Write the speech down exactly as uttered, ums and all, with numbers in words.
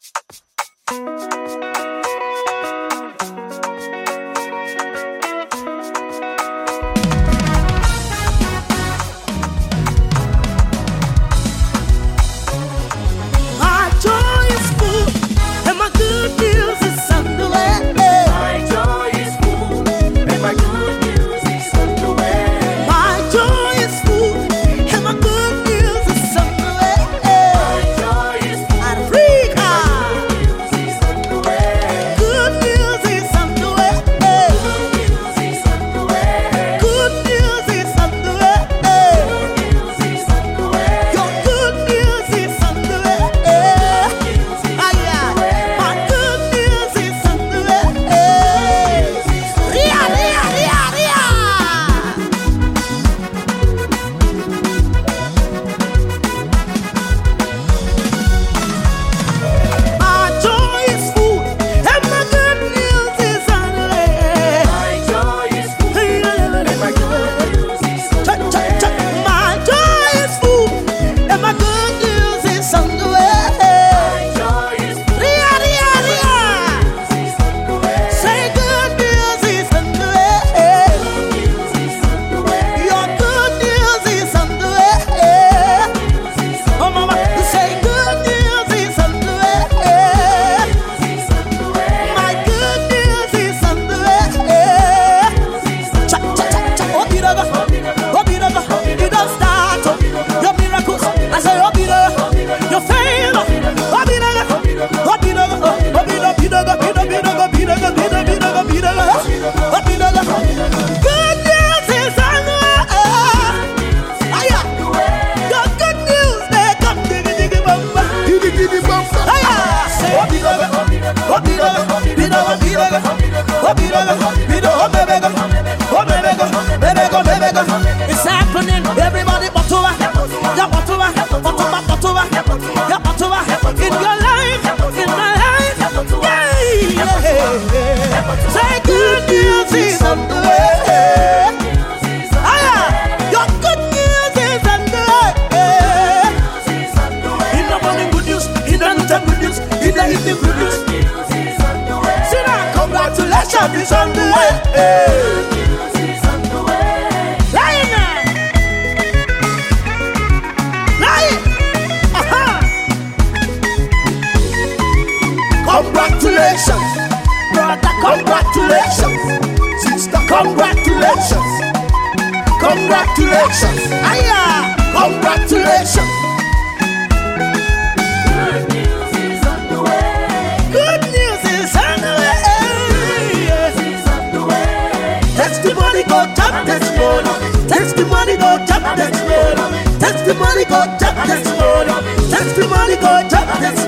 It's happening, everybody bottle up, yeah, bottle up, bottle up, bottle up, yeah, bottle up, in your life, in my life, yeah, yeah. Say good news is on the way, ah, your good news is on the way. In the morning good news, in the noon good news, in the evening good news. See now, congratulations is on the way. Congratulations, brother, congratulations, sister, congratulations, congratulations, Aya, congratulations. Good news is on the way. Good news is on the way. Testimony go jump testimony. Testimony go jump testimony. Testimony go jump testimony. Testimony go jump testimony.